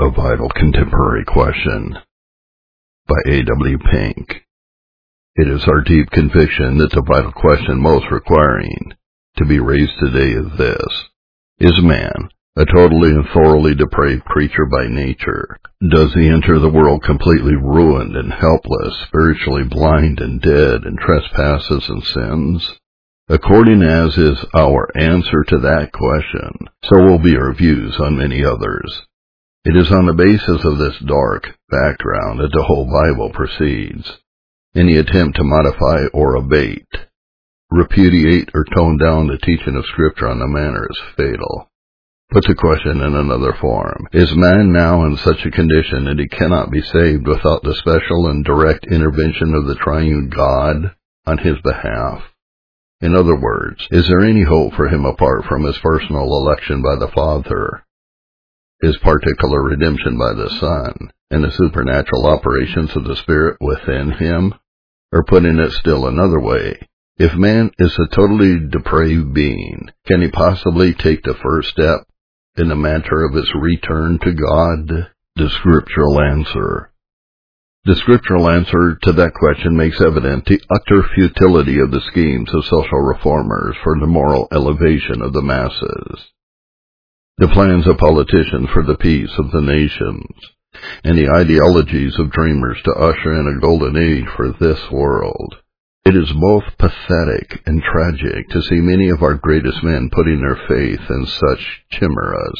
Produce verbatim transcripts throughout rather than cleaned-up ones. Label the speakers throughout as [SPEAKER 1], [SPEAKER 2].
[SPEAKER 1] A Vital Contemporary Question by A W Pink. It is our deep conviction that the vital question most requiring to be raised today is this: is man a totally and thoroughly depraved creature by nature? Does he enter the world completely ruined and helpless, spiritually blind and dead in trespasses and sins? According as is our answer to that question, so will be our views on many others. It is on the basis of this dark background that the whole Bible proceeds. Any attempt to modify or abate, repudiate or tone down the teaching of Scripture on the matter is fatal. Put the question in another form: is man now in such a condition that he cannot be saved without the special and direct intervention of the triune God on his behalf? In other words, is there any hope for him apart from his personal election by the Father, his particular redemption by the Son, and the supernatural operations of the Spirit within him? Or putting it still another way, if man is a totally depraved being, can he possibly take the first step in the matter of his return to God? The scriptural answer. The scriptural answer to that question makes evident the utter futility of the schemes of social reformers for the moral elevation of the masses, the plans of politicians for the peace of the nations, and the ideologies of dreamers to usher in a golden age for this world. It is both pathetic and tragic to see many of our greatest men putting their faith in such chimeras.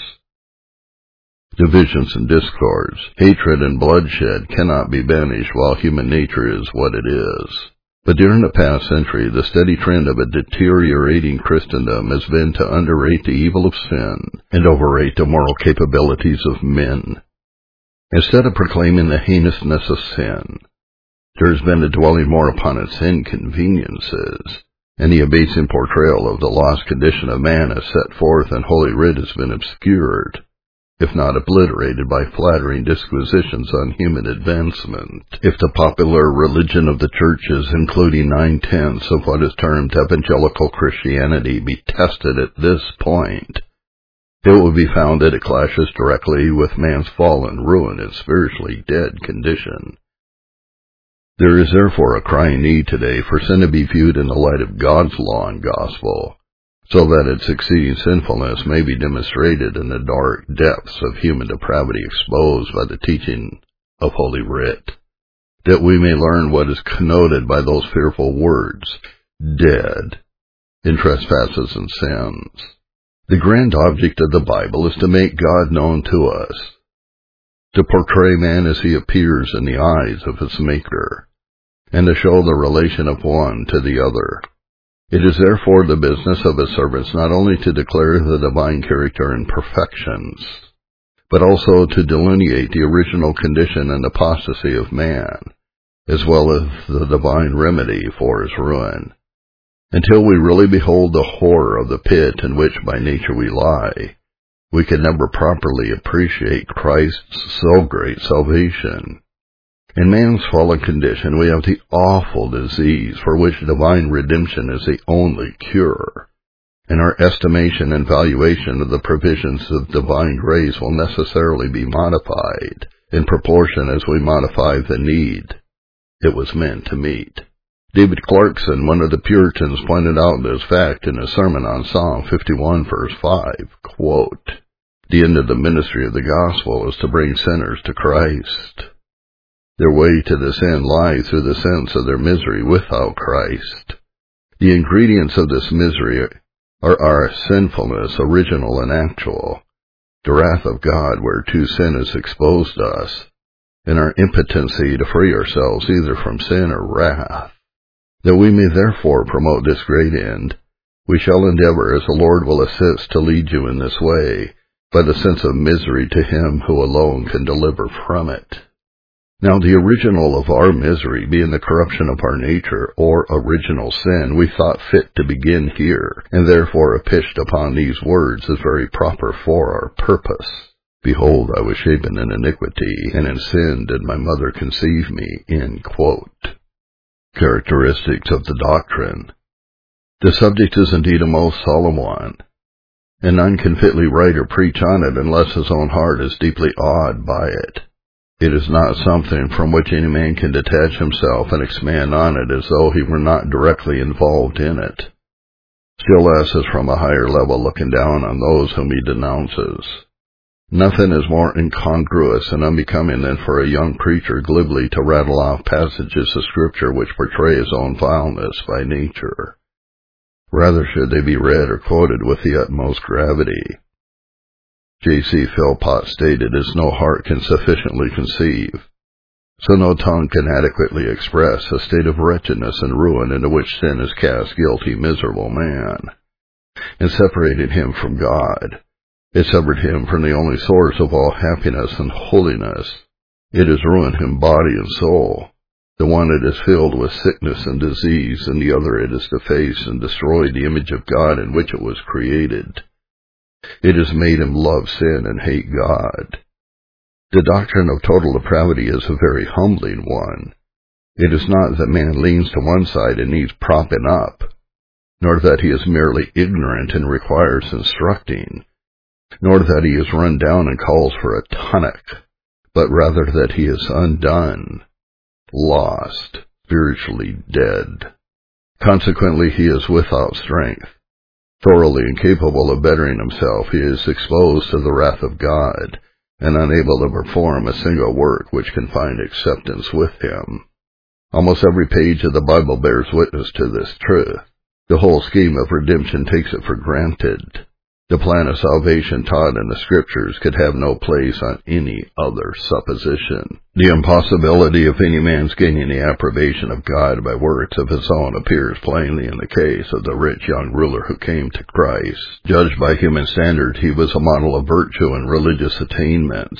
[SPEAKER 1] Divisions and discords, hatred and bloodshed cannot be banished while human nature is what it is. But during the past century, the steady trend of a deteriorating Christendom has been to underrate the evil of sin and overrate the moral capabilities of men. Instead of proclaiming the heinousness of sin, there has been a dwelling more upon its inconveniences, and the abasing portrayal of the lost condition of man as set forth in Holy Writ has been obscured, if not obliterated, by flattering disquisitions on human advancement. If the popular religion of the churches, including nine-tenths of what is termed evangelical Christianity, be tested at this point, it will be found that it clashes directly with man's fallen, ruined, and spiritually dead condition. There is therefore a crying need today for sin to be viewed in the light of God's law and gospel, so that its exceeding sinfulness may be demonstrated in the dark depths of human depravity exposed by the teaching of Holy Writ, that we may learn what is connoted by those fearful words, dead in trespasses and sins. The grand object of the Bible is to make God known to us, to portray man as he appears in the eyes of his Maker, and to show the relation of one to the other. It is therefore the business of his servants not only to declare the divine character and perfections, but also to delineate the original condition and apostasy of man, as well as the divine remedy for his ruin. Until we really behold the horror of the pit in which by nature we lie, we can never properly appreciate Christ's so great salvation. In man's fallen condition, we have the awful disease for which divine redemption is the only cure, and our estimation and valuation of the provisions of divine grace will necessarily be modified in proportion as we modify the need it was meant to meet. David Clarkson, one of the Puritans, pointed out this fact in a sermon on Psalm fifty-one, verse five, quote, "The end of the ministry of the gospel is to bring sinners to Christ. Their way to this end lies through the sense of their misery without Christ. The ingredients of this misery are our sinfulness, original and actual, the wrath of God whereto sin has exposed us, and our impotency to free ourselves either from sin or wrath. That we may therefore promote this great end, we shall endeavor, as the Lord will assist, to lead you in this way, by the sense of misery to him who alone can deliver from it." Now the original of our misery being the corruption of our nature, or original sin, we thought fit to begin here, and therefore have pitched upon these words as very proper for our purpose. "Behold, I was shapen in iniquity, and in sin did my mother conceive me." End quote. Characteristics of the doctrine. The subject is indeed a most solemn one, and none can fitly write or preach on it unless his own heart is deeply awed by it. It is not something from which any man can detach himself and expand on it as though he were not directly involved in it. Still less is from a higher level looking down on those whom he denounces. Nothing is more incongruous and unbecoming than for a young preacher glibly to rattle off passages of Scripture which portray his own vileness by nature. Rather should they be read or quoted with the utmost gravity. J C Philpott stated, "As no heart can sufficiently conceive, so no tongue can adequately express a state of wretchedness and ruin into which sin has cast guilty, miserable man. In separating him from God, it severed him from the only source of all happiness and holiness. It has ruined him body and soul. The one it is filled with sickness and disease, and the other it has defaced and destroyed the image of God in which it was created. It has made him love sin and hate God. The doctrine of total depravity is a very humbling one. It is not that man leans to one side and needs propping up, nor that he is merely ignorant and requires instructing, nor that he is run down and calls for a tonic, but rather that he is undone, lost, spiritually dead. Consequently, he is without strength. Thoroughly incapable of bettering himself, he is exposed to the wrath of God, and unable to perform a single work which can find acceptance with him. Almost every page of the Bible bears witness to this truth. The whole scheme of redemption takes it for granted. The plan of salvation taught in the Scriptures could have no place on any other supposition. The impossibility of any man's gaining the approbation of God by works of his own appears plainly in the case of the rich young ruler who came to Christ. Judged by human standards, he was a model of virtue and religious attainments.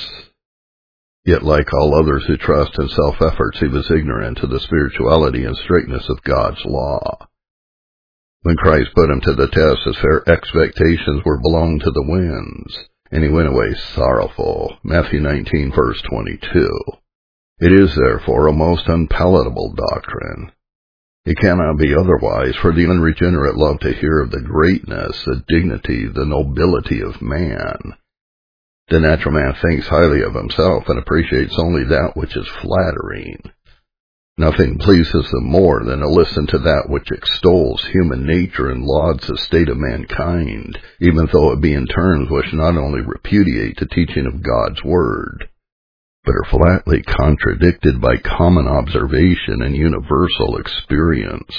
[SPEAKER 1] Yet, like all others who trust in self-efforts, he was ignorant of the spirituality and strictness of God's law. When Christ put him to the test, his fair expectations were blown to the winds, and he went away sorrowful. Matthew nineteen, verse twenty-two. It is, therefore, a most unpalatable doctrine. It cannot be otherwise, for the unregenerate love to hear of the greatness, the dignity, the nobility of man. The natural man thinks highly of himself and appreciates only that which is flattering. Nothing pleases them more than to listen to that which extols human nature and lauds the state of mankind, even though it be in terms which not only repudiate the teaching of God's Word, but are flatly contradicted by common observation and universal experience.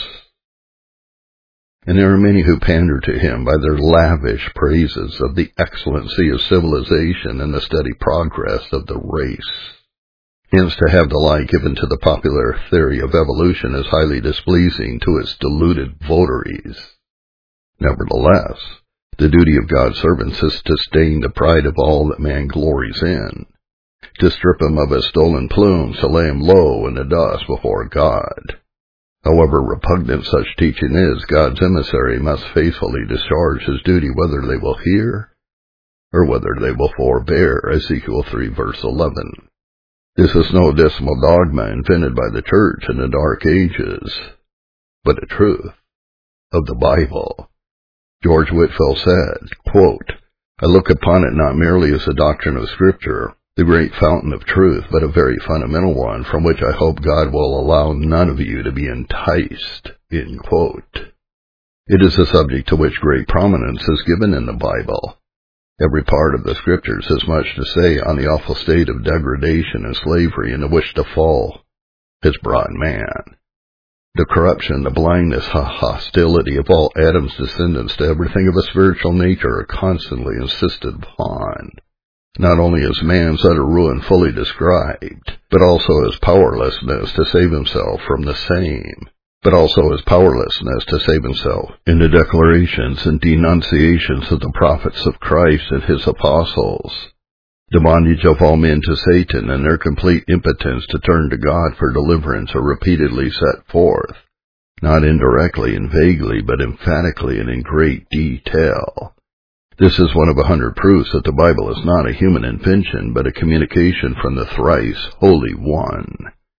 [SPEAKER 1] And there are many who pander to him by their lavish praises of the excellency of civilization and the steady progress of the race. Hence, to have the lie given to the popular theory of evolution is highly displeasing to its deluded votaries. Nevertheless, the duty of God's servants is to stain the pride of all that man glories in, to strip him of his stolen plumes, to lay him low in the dust before God. However repugnant such teaching is, God's emissary must faithfully discharge his duty whether they will hear or whether they will forbear. Ezekiel three, verse eleven. This is no dismal dogma invented by the church in the dark ages, but a truth of the Bible. George Whitefield said, quote, "I look upon it not merely as a doctrine of Scripture, the great fountain of truth, but a very fundamental one from which I hope God will allow none of you to be enticed." End quote. It is a subject to which great prominence is given in the Bible. Every part of the Scriptures has much to say on the awful state of degradation and slavery into which the fall has brought man. The corruption, the blindness, the hostility of all Adam's descendants to everything of a spiritual nature are constantly insisted upon. Not only is man's utter ruin fully described, but also his powerlessness to save himself from the same. but also his powerlessness to save himself in the declarations and denunciations of the prophets of Christ and his apostles, the bondage of all men to Satan and their complete impotence to turn to God for deliverance are repeatedly set forth, not indirectly and vaguely, but emphatically and in great detail. This is one of a hundred proofs that the Bible is not a human invention, but a communication from the thrice Holy One.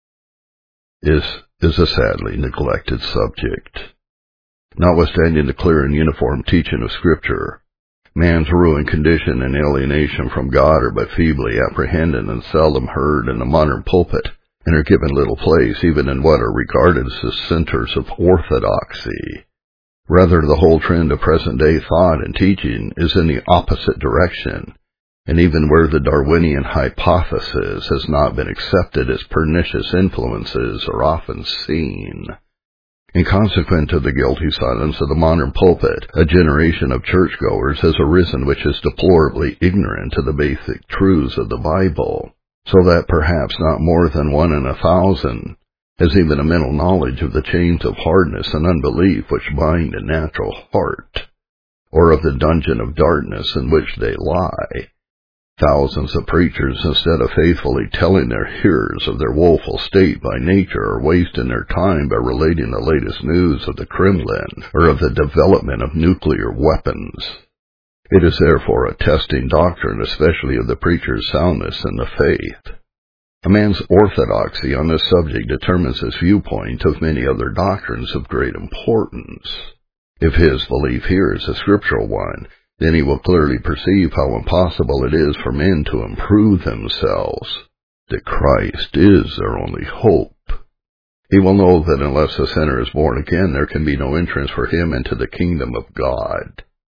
[SPEAKER 1] This is a sadly neglected subject. Notwithstanding the clear and uniform teaching of Scripture, Man's ruined condition and alienation from God are but feebly apprehended and seldom heard in the modern pulpit, and are given little place even in what are regarded as the centers of orthodoxy. Rather, the whole trend of present-day thought and teaching is in the opposite direction, and even where the Darwinian hypothesis has not been accepted as pernicious influences are often seen. In consequence of the guilty silence of the modern pulpit, a generation of churchgoers has arisen which is deplorably ignorant of the basic truths of the Bible, so that perhaps not more than one in a thousand has even a mental knowledge of the chains of hardness and unbelief which bind a natural heart, or of the dungeon of darkness in which they lie. Thousands of preachers, instead of faithfully telling their hearers of their woeful state by nature, are wasting their time by relating the latest news of the Kremlin or of the development of nuclear weapons. It is therefore a testing doctrine, especially of the preacher's soundness in the faith. A man's orthodoxy on this subject determines his viewpoint of many other doctrines of great importance. If his belief here is a scriptural one, then he will clearly perceive how impossible it is for men to improve themselves, that Christ is their only hope. He will know that unless the sinner is born again, there can be no entrance for him into the kingdom of God.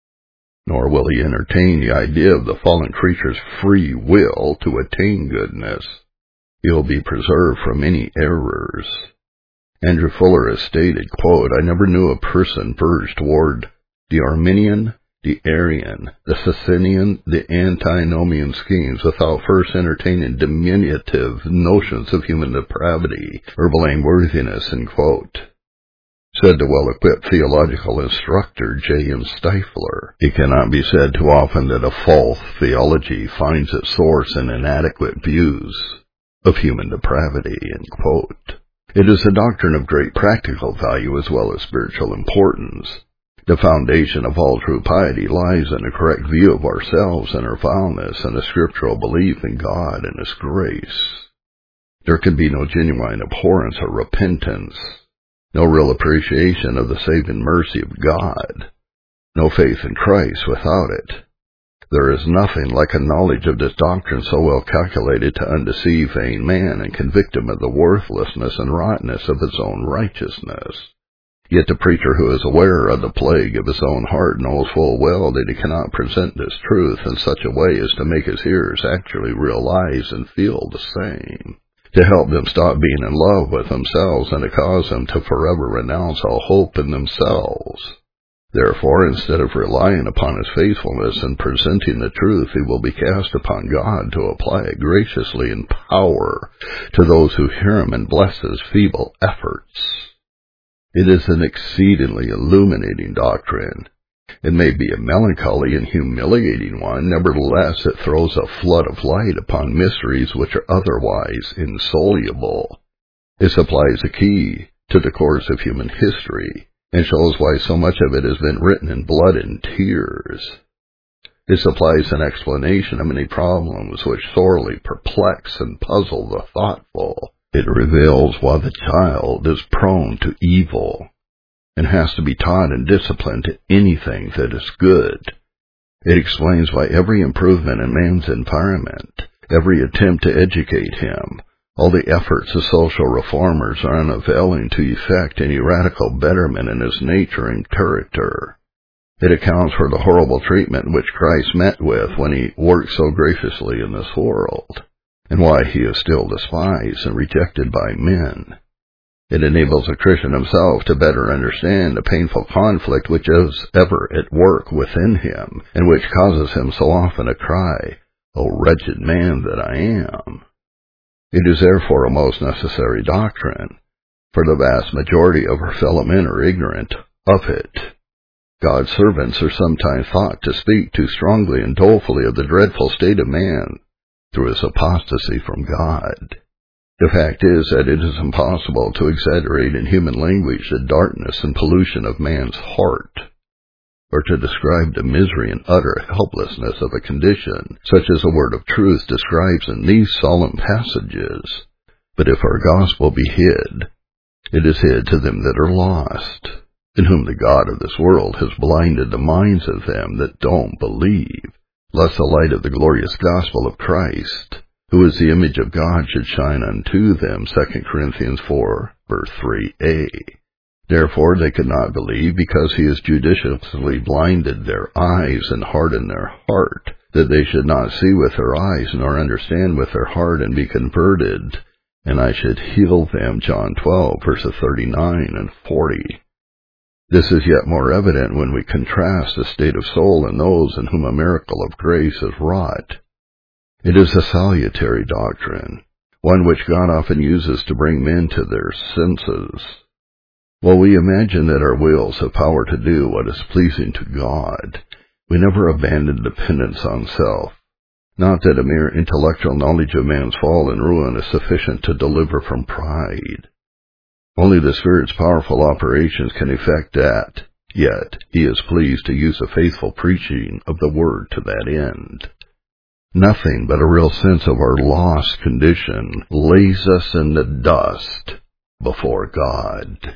[SPEAKER 1] Nor will he entertain the idea of the fallen creature's free will to attain goodness. He will be preserved from any errors. Andrew Fuller has stated, quote, "I never knew a person verge toward the Arminian, the Arian, the Socinian, the antinomian schemes without first entertaining diminutive notions of human depravity or blameworthiness," end quote. Said the well-equipped theological instructor J M Stifler, "It cannot be said too often that a false theology finds its source in inadequate views of human depravity," end quote. It is a doctrine of great practical value as well as spiritual importance. The foundation of all true piety lies in a correct view of ourselves and our vileness and a scriptural belief in God and His grace. There can be no genuine abhorrence or repentance, no real appreciation of the saving mercy of God, no faith in Christ without it. There is nothing like a knowledge of this doctrine so well calculated to undeceive vain man and convict him of the worthlessness and rottenness of his own righteousness. Yet the preacher who is aware of the plague of his own heart knows full well that he cannot present this truth in such a way as to make his hearers actually realize and feel the same, to help them stop being in love with themselves and to cause them to forever renounce all hope in themselves. Therefore, instead of relying upon his faithfulness in presenting the truth, he will be cast upon God to apply it graciously in power to those who hear him and bless his feeble efforts. It is an exceedingly illuminating doctrine. It may be a melancholy and humiliating one, nevertheless it throws a flood of light upon mysteries which are otherwise insoluble. It supplies a key to the course of human history, and shows why so much of it has been written in blood and tears. It supplies an explanation of many problems which sorely perplex and puzzle the thoughtful. It reveals why the child is prone to evil, and has to be taught and disciplined to anything that is good. It explains why every improvement in man's environment, every attempt to educate him, all the efforts of social reformers are unavailing to effect any radical betterment in his nature and character. It accounts for the horrible treatment which Christ met with when he worked so graciously in this world, and why he is still despised and rejected by men. It enables a Christian himself to better understand the painful conflict which is ever at work within him, and which causes him so often to cry, "O wretched man that I am." It is therefore a most necessary doctrine, for the vast majority of our fellow men are ignorant of it. God's servants are sometimes thought to speak too strongly and dolefully of the dreadful state of man through his apostasy from God. The fact is that it is impossible to exaggerate in human language the darkness and pollution of man's heart, or to describe the misery and utter helplessness of a condition such as the word of truth describes in these solemn passages. But if our gospel be hid, it is hid to them that are lost, in whom the God of this world has blinded the minds of them that don't believe, lest the light of the glorious gospel of Christ, who is the image of God, should shine unto them. Second Corinthians four, verse three a. Therefore they could not believe, because he has judiciously blinded their eyes and hardened their heart, that they should not see with their eyes, nor understand with their heart, and be converted, and I should heal them. John twelve, verses thirty-nine and forty. This is yet more evident when we contrast the state of soul in those in whom a miracle of grace is wrought. It is a salutary doctrine, one which God often uses to bring men to their senses. While we imagine that our wills have power to do what is pleasing to God, we never abandon dependence on self. Not that a mere intellectual knowledge of man's fall and ruin is sufficient to deliver from pride. Only the Spirit's powerful operations can effect that, yet he is pleased to use a faithful preaching of the Word to that end. Nothing but a real sense of our lost condition lays us in the dust before God.